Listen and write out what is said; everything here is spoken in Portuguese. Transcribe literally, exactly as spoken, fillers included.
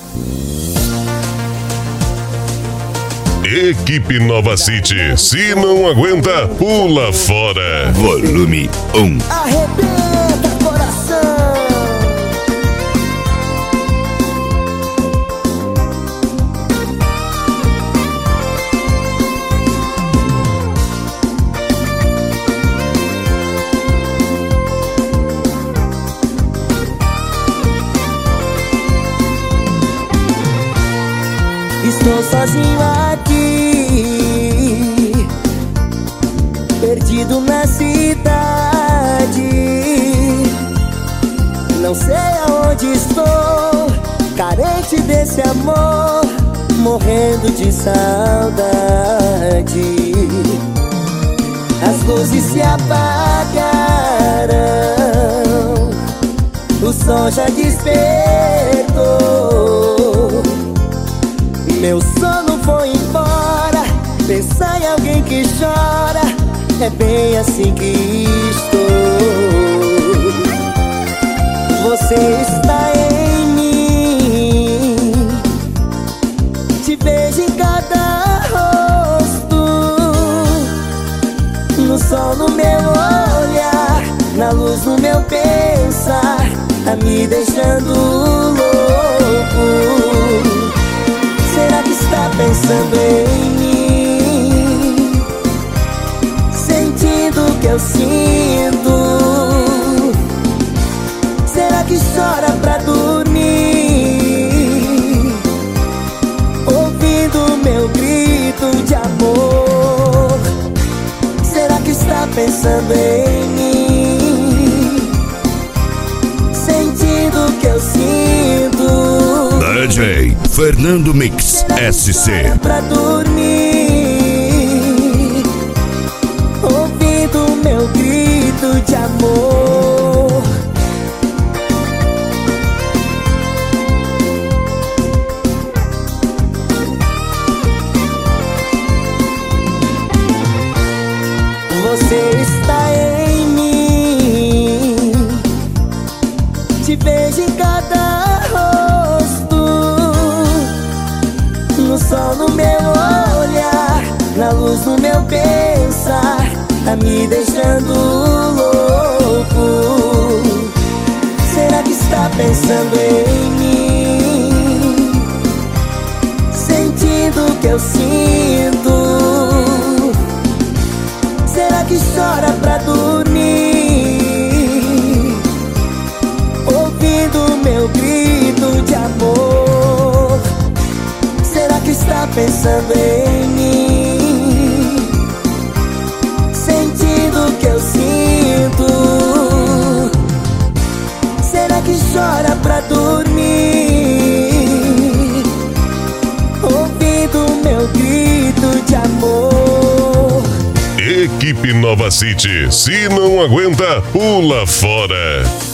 Equipe Nova City, se não aguenta, pula fora. Volume um. Arrebenta coração. Estou sozinho aqui, perdido na cidade. Não sei aonde estou, carente desse amor, morrendo de saudade. As luzes se apagaram, o sol já despertou. Meu sono foi embora, pensar em alguém que chora, é bem assim que estou. Você está em mim, te vejo em cada rosto, no sol no meu olhar, na luz no meu pensar, tá me deixando louco. Será que está pensando em mim, sentindo o que eu sinto? Será que chora pra dormir, ouvindo meu grito de amor? Será que está pensando em mim, sentindo o que eu sinto? D J Fernando Mix S C. Pra dormir, ouvindo meu grito de amor. Você está em mim, te vejo em cada no sol no meu olhar, na luz no meu pensar, tá me deixando louco. Será que está pensando em mim, sentindo o que eu sinto? Será que chora pra dormir, ouvindo meu grito de amor? Será que está pensando em mim, sentindo o que eu sinto? Será que chora pra dormir, ouvindo meu grito de amor? Equipe Nova City, se não aguenta, pula fora.